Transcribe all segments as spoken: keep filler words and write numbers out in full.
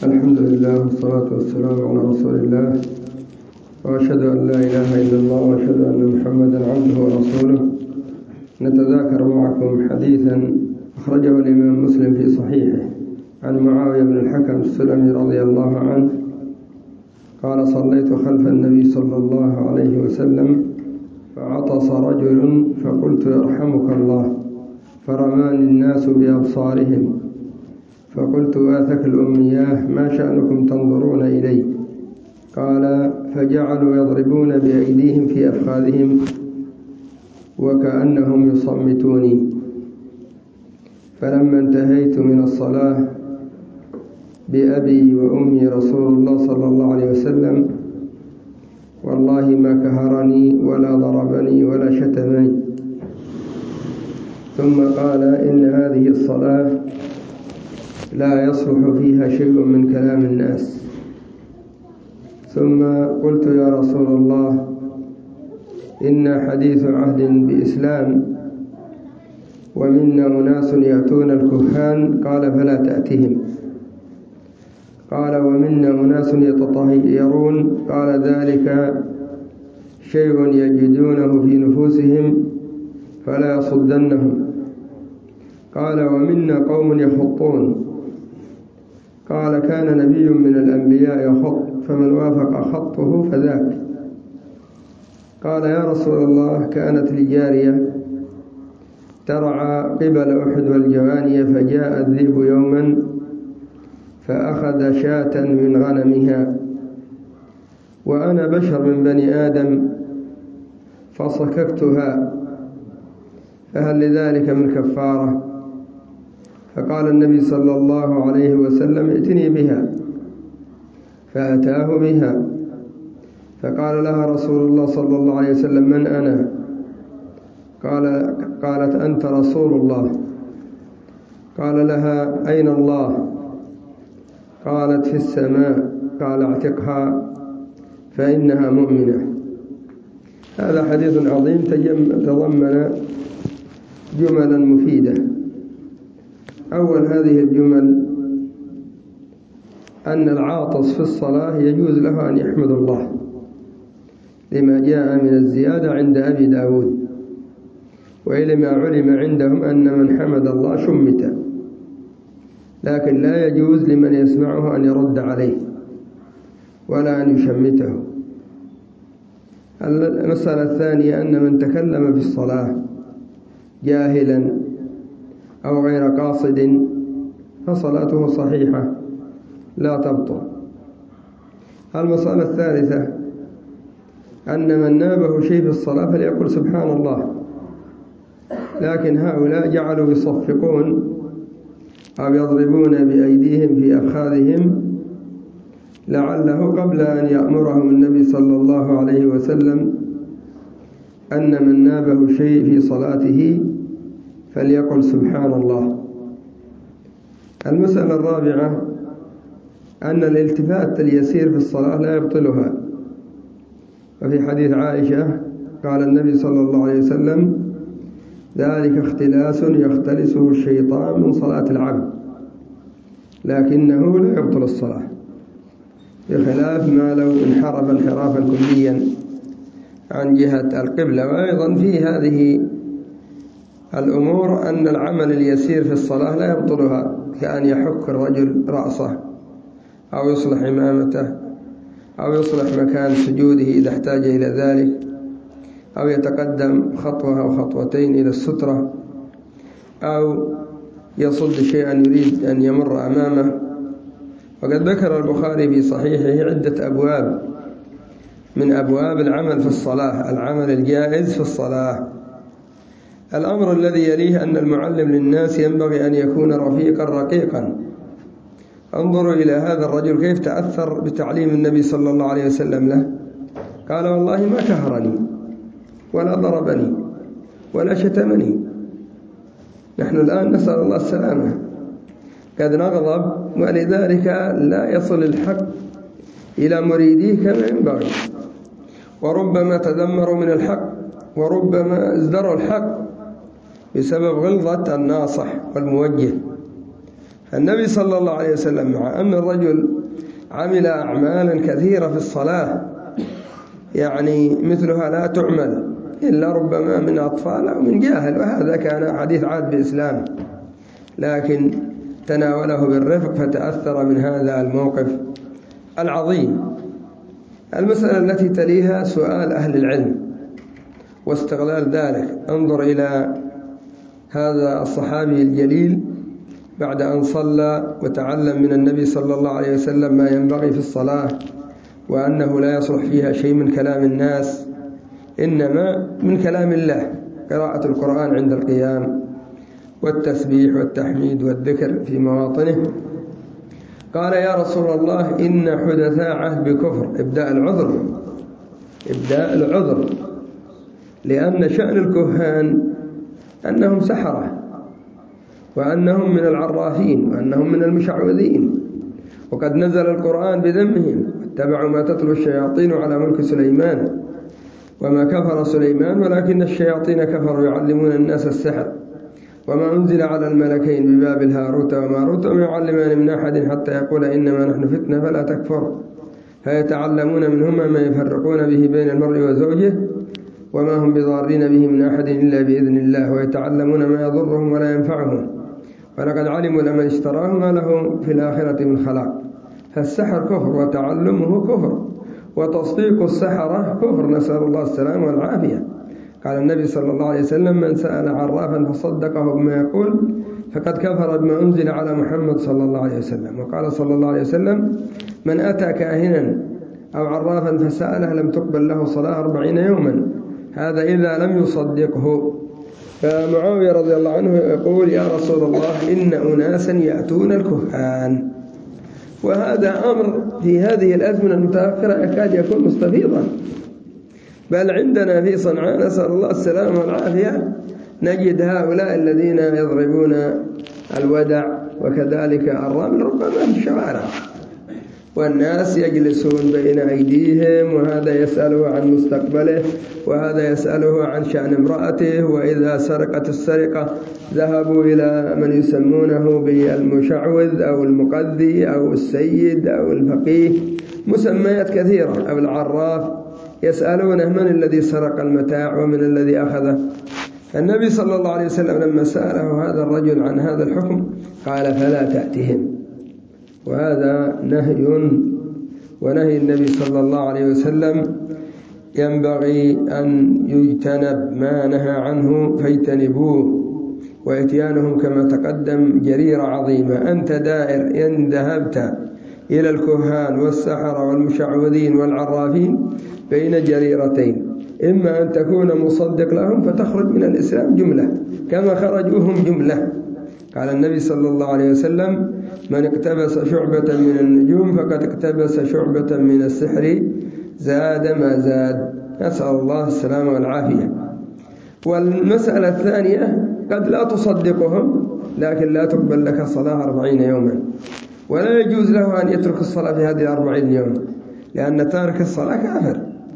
الحمد لله والصلاة والسلام على رسول الله، وأشهد أن لا إله إلا الله وأشهد أن محمدا عبده ورسوله. نتذاكر معكم حديثا أخرجه الإمام مسلم في صحيحه عن معاوية بن الحكم السلمي رضي الله عنه قال: صليت خلف النبي صلى الله عليه وسلم فعطس رجل فقلت: يرحمك الله، فرماني الناس بأبصارهم فقلت: آثك الأمياه، ما شأنكم تنظرون إلي؟ قال: فجعلوا يضربون بأيديهم في أفخاذهم وكأنهم يصمتوني. فلما انتهيت من الصلاة بأبي وأمي رسول الله صلى الله عليه وسلم والله ما كهرني ولا ضربني ولا شتمني. ثم قال: إن هذه الصلاة لا يصلح فيها شيء من كلام الناس. ثم قلت: يا رسول الله، إن حديث عهد بإسلام ومنا أناس يأتون الكهان. قال: فلا تأتهم. قال: ومنا أناس يتطهرون. قال: ذلك شيء يجدونه في نفوسهم فلا يصدنهم. قال: ومنا قوم يخطون. قال: كان نبي من الأنبياء يخط، فمن وافق خطه فذاك. قال: يا رسول الله، كانت لي جارية ترعى قبل أحد والجواني، فجاء الذئب يوما فأخذ شاة من غنمها، وأنا بشر من بني آدم فصككتها، فهل لذلك من كفارة؟ فقال النبي صلى الله عليه وسلم: ائتني بها. فأتاه بها، فقال لها رسول الله صلى الله عليه وسلم: من أنا؟ قال قالت: أنت رسول الله. قال لها: أين الله؟ قالت: في السماء. قال: اعتقها فإنها مؤمنة. هذا حديث عظيم تضمن جملا مفيدة. أول هذه الجمل أن العاطس في الصلاة يجوز له أن يحمد الله لما جاء من الزيادة عند أبي داود، وإلى ما علم عندهم أن من حمد الله شمت، لكن لا يجوز لمن يسمعه أن يرد عليه ولا أن يشمته. المسألة الثانية أن من تكلم في الصلاة جاهلا أو غير قاصد فصلاته صحيحة لا تبطل. المسألة الثالثة أن من نابه شيء في الصلاة فليقل سبحان الله، لكن هؤلاء جعلوا يصفقون أو يضربون بأيديهم في أفخاذهم لعله قبل أن يأمرهم النبي صلى الله عليه وسلم أن من نابه شيء في صلاته فليقل سبحان الله. المسألة الرابعة أن الالتفات اليسير في الصلاة لا يبطلها. وفي حديث عائشة قال النبي صلى الله عليه وسلم: ذلك اختلاس يختلسه الشيطان من صلاة العبد، لكنه لا يبطل الصلاة، بخلاف ما لو انحرف انحرافا كليا عن جهة القبلة. وأيضا في هذه الأمور أن العمل اليسير في الصلاة لا يبطلها، كأن يحك الرجل رأسه أو يصلح إمامته أو يصلح مكان سجوده إذا احتاج إلى ذلك، أو يتقدم خطوة أو خطوتين إلى السترة، أو يصد شيئا يريد أن يمر أمامه. وقد ذكر البخاري في صحيحه عدة أبواب من أبواب العمل في الصلاة، العمل الجائز في الصلاة. الأمر الذي يليه أن المعلم للناس ينبغي أن يكون رفيقا رقيقا. انظروا إلى هذا الرجل كيف تأثر بتعليم النبي صلى الله عليه وسلم له. قال: والله ما كهرني ولا ضربني ولا شتمني. نحن الآن نسأل الله السلامة، قد نغضب، ولذلك لا يصل الحق إلى مريديه كما ينبغي، وربما تذمروا من الحق وربما ازدروا الحق بسبب غلظة الناصح والموجه. النبي صلى الله عليه وسلم مع أن الرجل عمل أعمالا كثيرة في الصلاة يعني مثلها لا تعمل إلا ربما من أطفال أو من جاهل، وهذا كان حديث عهد بإسلام، لكن تناوله بالرفق فتأثر من هذا الموقف العظيم. المسألة التي تليها سؤال أهل العلم واستغلال ذلك. انظر إلى هذا الصحابي الجليل بعد أن صلى وتعلم من النبي صلى الله عليه وسلم ما ينبغي في الصلاة، وأنه لا يصلح فيها شيء من كلام الناس، إنما من كلام الله، قراءة القرآن عند القيام والتسبيح والتحميد والذكر في مواطنه. قال يا رسول الله إن حدثاء عهد بكفر. إبداء العذر، إبداء العذر، لأن شأن الكهان أنهم سحرة، وأنهم من العرافين، وأنهم من المشعوذين، وقد نزل القرآن بذمهم، اتبعوا ما تتلو الشياطين على ملك سليمان وما كفر سليمان ولكن الشياطين كفروا يعلمون الناس السحر وما أنزل على الملكين ببابل هاروت وماروت وما يعلمان من أحد حتى يقول إنما نحن فتنة فلا تكفر، فيتعلمون منهما ما يفرقون به بين المرء وزوجه وما هم بضارين به من أحد إلا بإذن الله، ويتعلمون ما يضرهم ولا ينفعهم، ولقد علموا لمن اشتراه ما له في الآخرة من خلاق. فالسحر كفر وتعلمه كفر، وتصديق السحرة كفر، نسأل الله السلامة والعافية. قال النبي صلى الله عليه وسلم من سأل عرافا فصدقه بما يقول فقد كفر بما أنزل على محمد صلى الله عليه وسلم. وقال صلى الله عليه وسلم من أتى كاهنا أو عرافا فسأله لم تقبل له صلاة أربعين يوما، هذا إذا لم يصدقه. فمعاوية رضي الله عنه يقول يا رسول الله إن أناسا يأتون الكهان، وهذا أمر في هذه الأزمنة المتأخرة يكاد يكون مستفيضا، بل عندنا في صنعاء نسأل الله السلامة والعافية نجد هؤلاء الذين يضربون الودع وكذلك الرمل ربما في الشوارع، والناس يجلسون بين أيديهم، وهذا يسأله عن مستقبله وهذا يسأله عن شأن امرأته، وإذا سرقت السرقة ذهبوا إلى من يسمونه بالمشعوذ أو المقذي أو السيد أو الفقيه، مسميات كثيرة، أو العراف، يسألونه من الذي سرق المتاع ومن الذي أخذه. النبي صلى الله عليه وسلم لما سأله هذا الرجل عن هذا الحكم قال فلا تأتهم، وهذا نهي، ونهي النبي صلى الله عليه وسلم ينبغي أن يجتنب ما نهى عنه فيجتنبوه، وإتيانهم كما تقدم جريرة عظيمة. أنت دائر إن ذهبت إلى الكهان والسحرة والمشعوذين والعرافين بين جريرتين، إما أن تكون مصدق لهم فتخرج من الإسلام جملة كما خرجوهم جملة. قال النبي صلى الله عليه وسلم من اقتبس شعبة من النجوم فقد اقتبس شعبة من السحر زاد ما زاد، نسأل الله السلامة والعافية. والمسألة الثانية قد لا تصدقهم لكن لا تقبل لك صلاة أربعين يوما، ولا يجوز له أن يترك الصلاة في هذه الأربعين يوم، لأن تارك الصلاة كافر،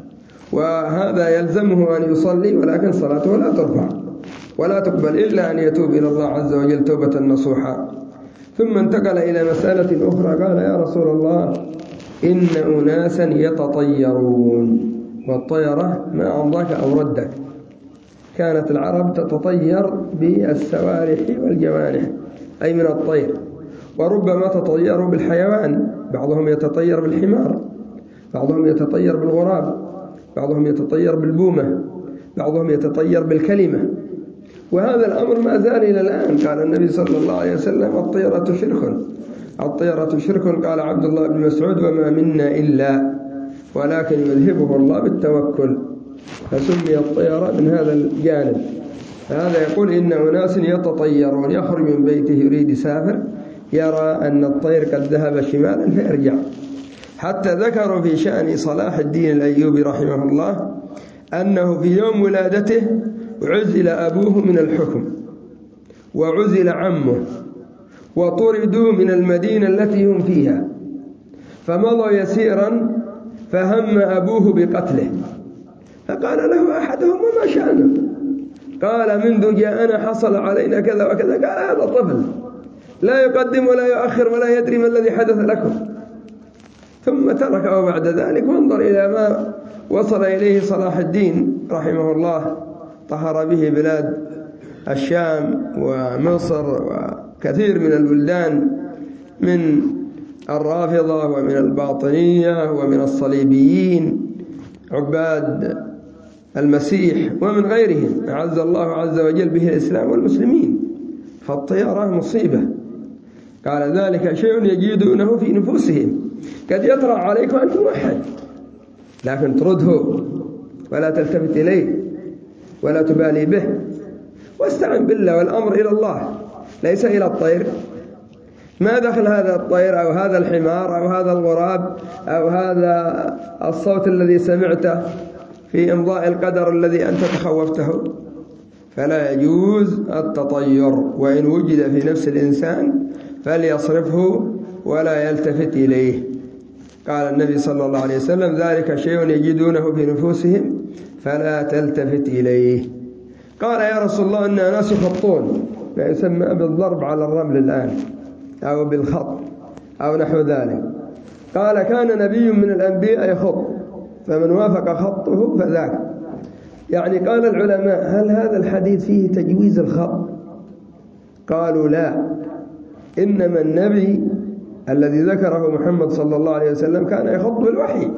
وهذا يلزمه أن يصلي ولكن صلاته لا ترفع ولا تقبل إلا أن يتوب إلى الله عز وجل توبة نصوحا. ثم انتقل إلى مسألة أخرى قال يا رسول الله إن أناسا يتطيرون، والطيرة ما أمضاك أو ردك، كانت العرب تتطير بالسوارح والجوانح أي من الطير، وربما تطيروا بالحيوان، بعضهم يتطير بالحمار، بعضهم يتطير بالغراب، بعضهم يتطير بالبومة، بعضهم يتطير بالكلمة، وهذا الأمر ما زال إلى الآن. قال النبي صلى الله عليه وسلم الطيرة شرك، الطيرة شرك. قال عبد الله بن مسعود وما منا إلا ولكن يذهبه الله بالتوكل، فسمي الطيرة من هذا الجانب. فهذا يقول إن أناس يتطيرون، يخرج من بيته يريد يسافر يرى أن الطير قد ذهب شمالا فيرجع. حتى ذكروا في شأن صلاح الدين الأيوبي رحمه الله أنه في يوم ولادته عزل أبوه من الحكم وعزل عمه وطردوا من المدينة التي هم فيها، فمضى يسيرا فهم أبوه بقتله، فقال له أحدهم وما شأنه؟ قال منذ جاءنا حصل علينا كذا وكذا. قال هذا طفل لا يقدم ولا يؤخر ولا يدري ما الذي حدث لكم. فتركه بعد ذلك. وانظر إلى ما وصل إليه صلاح الدين رحمه الله، طهر به بلاد الشام ومصر وكثير من البلدان من الرافضة ومن الباطنية ومن الصليبيين عباد المسيح ومن غيرهم. أعز الله عز وجل به الإسلام والمسلمين. فالطيرة مصيبة. قال ذلك شيء يجدونه في نفوسهم. قد يطرأ عليكم أنت موحد، لكن ترده ولا تلتفت إليه ولا تبالي به، واستعن بالله والأمر إلى الله ليس إلى الطير. ما دخل هذا الطير أو هذا الحمار أو هذا الغراب أو هذا الصوت الذي سمعته في إمضاء القدر الذي أنت تخوفته. فلا يجوز التطير، وإن وجد في نفس الإنسان فليصرفه ولا يلتفت إليه. قال النبي صلى الله عليه وسلم ذلك شيء يجدونه في نفوسهم فلا تلتفت إليه. قال يا رسول الله إن ناس خطون، ما يسمى بالضرب على الرمل الآن أو بالخط أو نحو ذلك. قال كان نبي من الأنبياء يخط، فمن وافق خطه فذاك. يعني قال العلماء هل هذا الحديث فيه تجويز الخط؟ قالوا لا، إنما النبي الذي ذكره محمد صلى الله عليه وسلم كان يخط بالوحي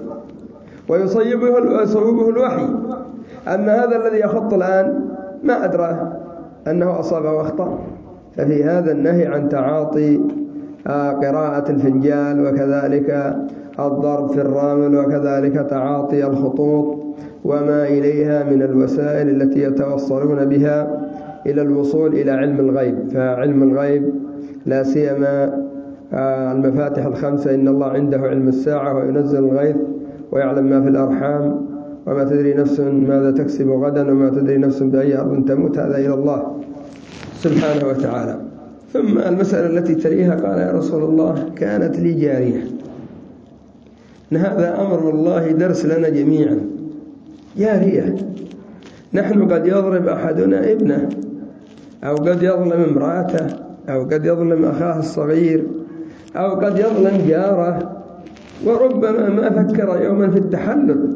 ويصيبه يصوبه الوحي. أما هذا الذي يخط الآن ما أدرى أنه أصاب واخطأ. ففي هذا النهي عن تعاطي قراءة الفنجان، وكذلك الضرب في الرامل، وكذلك تعاطي الخطوط وما إليها من الوسائل التي يتوصلون بها إلى الوصول إلى علم الغيب. فعلم الغيب لا سيما المفاتح الخمسة: إن الله عنده علم الساعة وينزل الغيث ويعلم ما في الأرحام وما تدري نفس ماذا تكسب غدا وما تدري نفس بأي أرض تموت، هذا إلى الله سبحانه وتعالى. ثم المسألة التي تليها قال يا رسول الله كانت لي جارية. هذا أمر والله درس لنا جميعا. جارية، نحن قد يضرب أحدنا ابنه، أو قد يظلم امرأته، أو قد يظلم أخاه الصغير، أو قد يظلم جاره، وربما ما فكر يوما في التحلل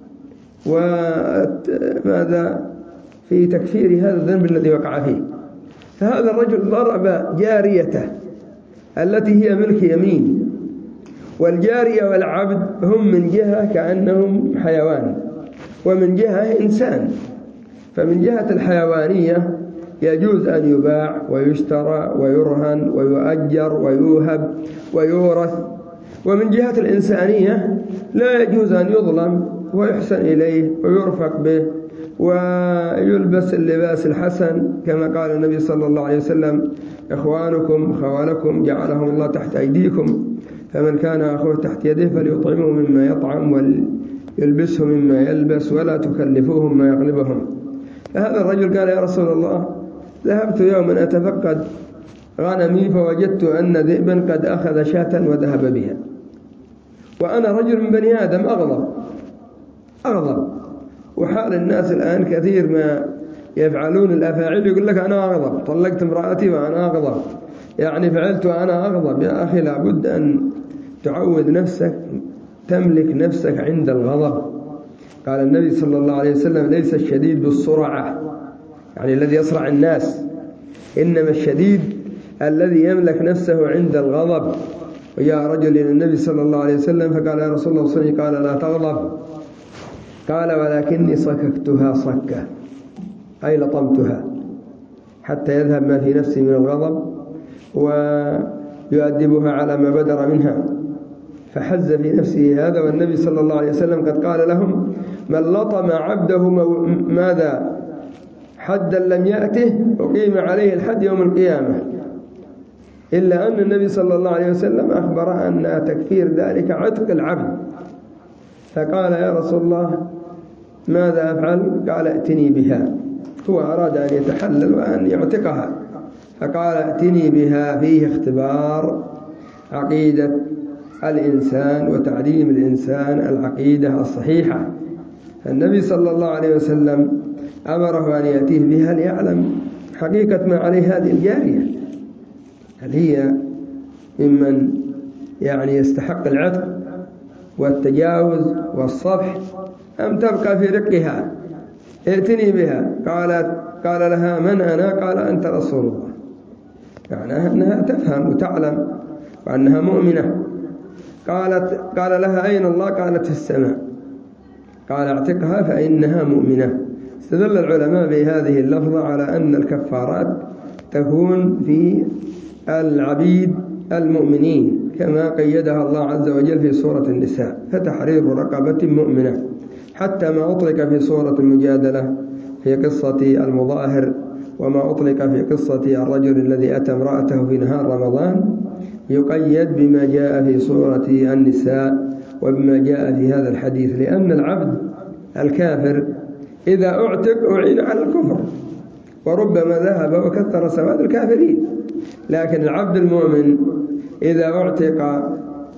وماذا في تكفير هذا الذنب الذي وقع فيه. فهذا الرجل ضرب جاريته التي هي ملك يمين، والجارية والعبد هم من جهة كأنهم حيوان، ومن جهة إنسان. فمن جهة الحيوانية يجوز أن يباع ويشترى ويرهن ويؤجر ويوهب ويورث، ومن جهة الإنسانية لا يجوز أن يظلم ويحسن إليه ويرفق به ويلبس اللباس الحسن، كما قال النبي صلى الله عليه وسلم إخوانكم خوالكم جعلهم الله تحت أيديكم، فمن كان أخوه تحت يده فليطعمه مما يطعم وليلبسه مما يلبس ولا تكلفوهم ما يغلبهم. فهذا الرجل قال يا رسول الله ذهبت يوما أتفقد غنمي فوجدت أن ذئبا قد أخذ شاة وذهب بها، وأنا رجل من بني آدم أغضب أغضب وحال الناس الآن كثير ما يفعلون الأفاعيل، يقول لك أنا أغضب، طلقت امرأتي وأنا أغضب، يعني فعلت وأنا أغضب. يا أخي لابد أن تعود نفسك، تملك نفسك عند الغضب. قال النبي صلى الله عليه وسلم ليس الشديد بالسرعة، يعني الذي يصرع الناس، إنما الشديد الذي يملك نفسه عند الغضب. وجاء رجل إلى النبي صلى الله عليه وسلم فقال يا رسول الله صلى الله عليه وسلم قال لا تغضب، قال ولكني صككتها صكة، أي لطمتها حتى يذهب ما في نفسي من الغضب ويؤدبها على ما بدر منها. فحز في نفسه هذا، والنبي صلى الله عليه وسلم قد قال لهم من لطم عبده ماذا حدا لم يأته أقيم عليه الحد يوم القيامة، إلا أن النبي صلى الله عليه وسلم أخبر أن تكفير ذلك عتق العبد. فقال يا رسول الله ماذا أفعل؟ قال ائتني بها. هو أراد أن يتحلل وأن يعتقها، فقال ائتني بها. فيه اختبار عقيدة الإنسان وتعليم الإنسان العقيدة الصحيحة. النبي صلى الله عليه وسلم أمره أن يأتيه بها ليعلم حقيقة ما عليه هذه الجارية، هل هي ممن يعني يستحق العتق والتجاوز والصفح أم تبقى في رقها؟ ائتني بها. قالت قال لها من أنا؟ قال أنت رسول الله. معناها أنها تفهم وتعلم وأنها مؤمنة. قالت قال لها أين الله؟ قالت في السماء. قال اعتقها فإنها مؤمنة. استدل العلماء بهذه اللفظة على أن الكفارات تكون في العبيد المؤمنين كما قيدها الله عز وجل في سورة النساء، فتحرير رقبة مؤمنة، حتى ما أطلق في سورة المجادلة في قصة المظاهر، وما أطلق في قصة الرجل الذي أتى امرأته في نهار رمضان يقيد بما جاء في سورة النساء وبما جاء في هذا الحديث، لأن العبد الكافر إذا أعتق أعين على الكفر، وربما ذهب وكثر سواد الكافرين. لكن العبد المؤمن إذا أعتق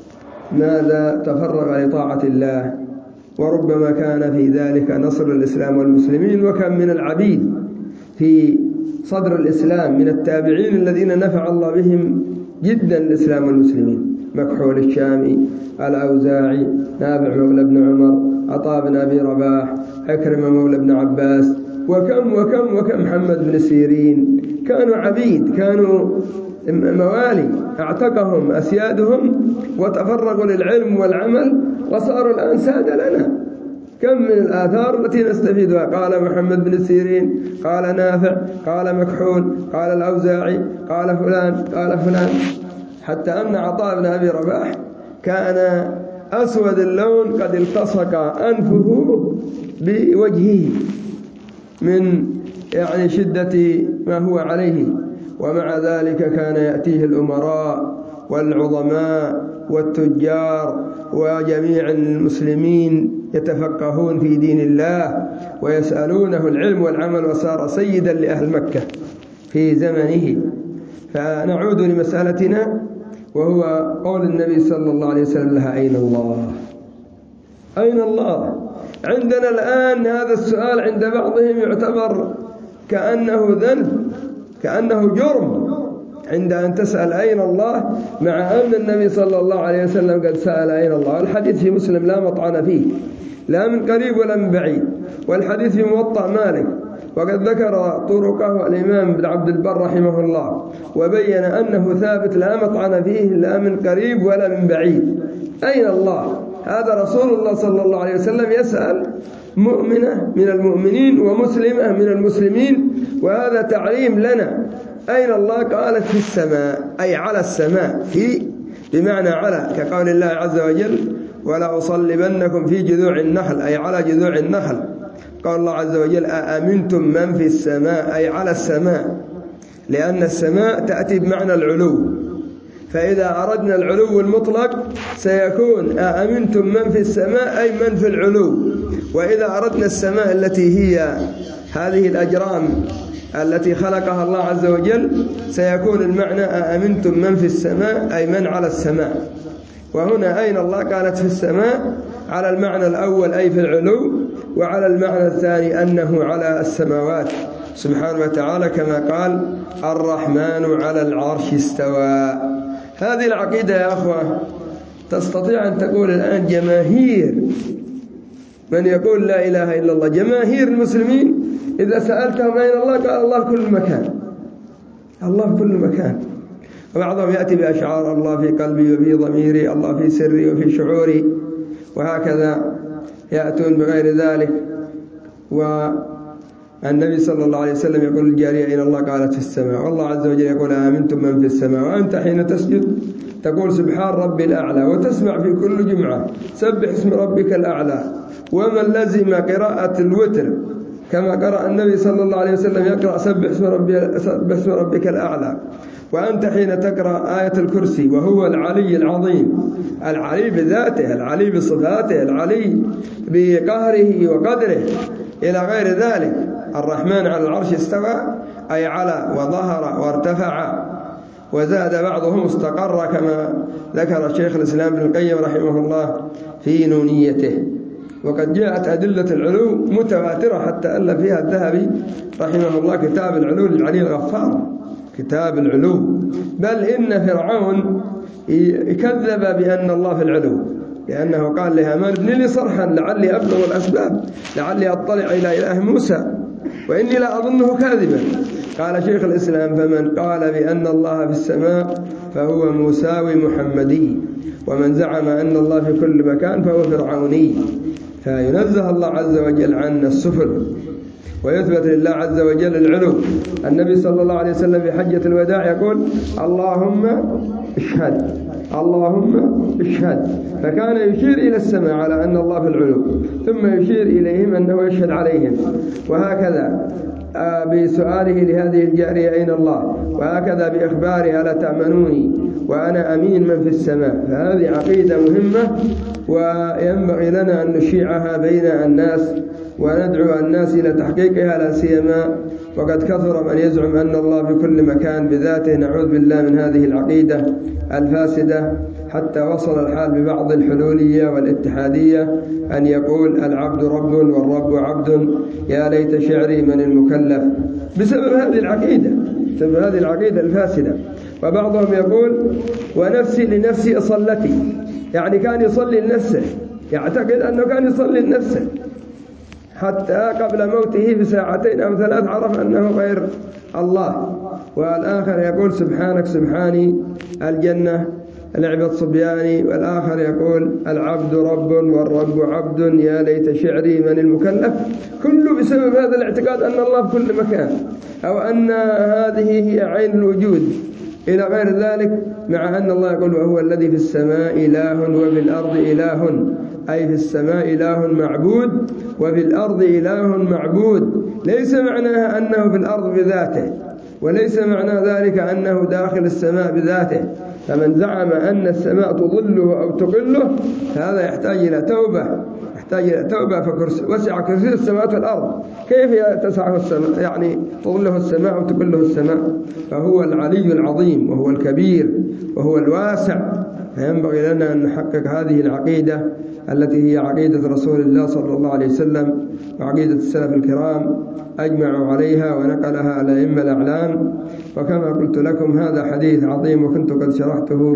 ماذا؟ تفرغ لطاعة الله، وربما كان في ذلك نصر الإسلام والمسلمين. وكم من العبيد في صدر الإسلام من التابعين الذين نفع الله بهم جدا الإسلام والمسلمين: مكحول الشامي، الأوزاعي، نافع مولى بن عمر، عطاء بن أبي رباح، عكرمة مولى بن عباس، وكم وكم وكم محمد بن سيرين. كانوا عبيد، كانوا موالي، اعتقهم أسيادهم وتفرغوا للعلم والعمل وصاروا الآن سادة لنا. كم من الآثار التي نستفيدها. قال محمد بن سيرين، قال نافع، قال مكحول، قال الأوزاعي، قال فلان، قال فلان، حتى أن عطاء بن أبي رباح كان أسود اللون قد التصق أنفه بوجهه من يعني شدة ما هو عليه، ومع ذلك كان يأتيه الأمراء والعظماء والتجار وجميع المسلمين يتفقهون في دين الله ويسألونه العلم والعمل، وصار سيدا لأهل مكة في زمنه. فنعود لمسألتنا، وهو قول النبي صلى الله عليه وسلم لها: أين الله؟ أين الله؟ عندنا الآن هذا السؤال عند بعضهم يعتبر كأنه ذنب، كأنه جرم عند أن تسأل أين الله، مع أن النبي صلى الله عليه وسلم قد سأل أين الله. الحديث في مسلم لا مطعن فيه، لا من قريب ولا من بعيد، والحديث في موطأ مالك، وقد ذكر طرقه الإمام ابن عبد البر رحمه الله، وبين أنه ثابت لا مطعن فيه لا من قريب ولا من بعيد. أين الله؟ هذا رسول الله صلى الله عليه وسلم يسأل مؤمنة من المؤمنين ومسلمة من المسلمين، وهذا تعليم لنا. أين الله؟ قالت في السماء، أي على السماء، في بمعنى على، كقول الله عز وجل: ولا أصلبنكم في جذوع النخل، أي على جذوع النخل. قال الله عز وجل: أأمنتم من في السماء، أي على السماء، لأن السماء تأتي بمعنى العلو، فإذا أردنا العلو المطلق سيكون أأمنتم من في السماء، أي من في العلو. وإذا أردنا السماء التي هي هذه الأجرام التي خلقها الله عز وجل سيكون المعنى أأمنتم من في السماء، أي من على السماء. وهنا أين الله؟ قالت في السماء، على المعنى الأول أي في العلو، وعلى المعنى الثاني أنه على السماوات سبحانه وتعالى، كما قال: الرحمن على العرش استوى. هذه العقيدة يا أخوة تستطيع أن تقول الآن جماهير من يقول لا إله إلا الله، جماهير المسلمين إذا سألتهم أين الله قال: الله في كل مكان، الله في كل مكان. وبعضهم يأتي بأشعار: الله في قلبي وفي ضميري، الله في سري وفي شعوري، وهكذا يأتون بغير ذلك. والنبي صلى الله عليه وسلم يقول الجارية: أين الله؟ قالت في السماء. والله عز وجل يقول: آمنتم من في السماء. وأنت حين تسجد تقول: سبحان ربي الأعلى، وتسمع في كل جمعة: سبح اسم ربك الأعلى. ومن لزم قراءة الوتر كما قرأ النبي صلى الله عليه وسلم يقرأ: سبح اسم ربي سبح اسم ربك الأعلى. وأنت حين تقرأ آية الكرسي وهو العلي العظيم، العلي بذاته، العلي بصفاته، العلي بقهره وقدره إلى غير ذلك. الرحمن على العرش استوى، أي على وظهر وارتفع، وزاد بعضهم استقر، كما ذكر الشيخ الإسلام ابن القيم رحمه الله في نونيته. وقد جاءت أدلة العلو متواترة، حتى ألف فيها الذهبي رحمه الله كتاب العلو للعلي الغفار، كتاب العلو. بل إن فرعون كذب بأن الله في العلو، لأنه قال لهامان ابن لي صرحا لعلي أبلغ الأسباب لعلي أطلع إلى إله موسى وإني لا أظنه كاذبا. قال شيخ الإسلام فمن قال بأن الله في السماء فهو موساوي محمدي، ومن زعم أن الله في كل مكان فهو فرعوني. فينزه الله عز وجل عن السفل ويثبت لله عز وجل العلو. النبي صلى الله عليه وسلم في حجة الوداع يقول اللهم اشهد اللهم اشهد، فكان يشير إلى السماء على أن الله في العلو، ثم يشير إليهم أنه يشهد عليهم، وهكذا بسؤاله لهذه الجارية أين الله، وهكذا بإخبارها لا تأمنوني وأنا أمين من في السماء. فهذه عقيدة مهمة وينبغي لنا أن نشيعها بين الناس وندعو الناس إلى تحقيقها، لا سيما وقد كثر من يزعم أن الله في كل مكان بذاته. نعوذ بالله من هذه العقيدة الفاسدة، حتى وصل الحال ببعض الحلولية والاتحادية أن يقول العبد رب والرب عبد، يا ليت شعري من المكلف، بسبب هذه العقيدة بسبب هذه العقيدة الفاسدة. وبعضهم يقول ونفسي لنفسي أصلتي، يعني كان يصلي لنفسه، يعتقد أنه كان يصلي لنفسه حتى قبل موته بساعتين أو ثلاث عرف أنه غير الله. والآخر يقول سبحانك سبحاني الجنة لعبة صبياني، والآخر يقول العبد رب والرب عبد، يا ليت شعري من المكلف. كله بسبب هذا الاعتقاد أن الله في كل مكان، أو أن هذه هي عين الوجود إلى غير ذلك، مع أن الله يقول وهو الذي في السماء إله وفي الأرض إله، أي في السماء إله معبود وفي الأرض إله معبود. ليس معناها أنه في الأرض بذاته، وليس معنى ذلك أنه داخل السماء بذاته. فمن زعم أن السماء تظله أو تقله هذا يحتاج إلى توبة يحتاج إلى توبة فكرسي وسع كرسي السماوات والأرض، كيف تسعه السماء يعني تظله السماء وتقله السماء؟ فهو العلي العظيم وهو الكبير وهو الواسع. فينبغي لنا أن نحقق هذه العقيدة التي هي عقيدة رسول الله صلى الله عليه وسلم وعقيدة السلف الكرام أجمعوا عليها ونقلها الأئمة الأعلام. وكما قلت لكم هذا حديث عظيم وكنت قد شرحته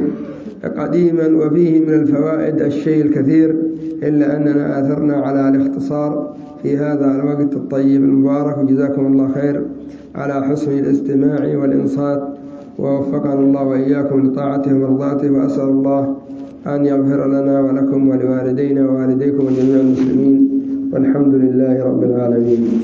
قديما، وفيه من الفوائد الشيء الكثير، إلا أننا آثرنا على الاختصار في هذا الوقت الطيب المبارك. وجزاكم الله خير على حسن الاستماع والإنصات، ووفقنا الله وإياكم لطاعته ومرضاته. وأسأل الله أن يغفر لنا ولكم ولوالدينا ووالديكم وجميع المسلمين، والحمد لله رب العالمين.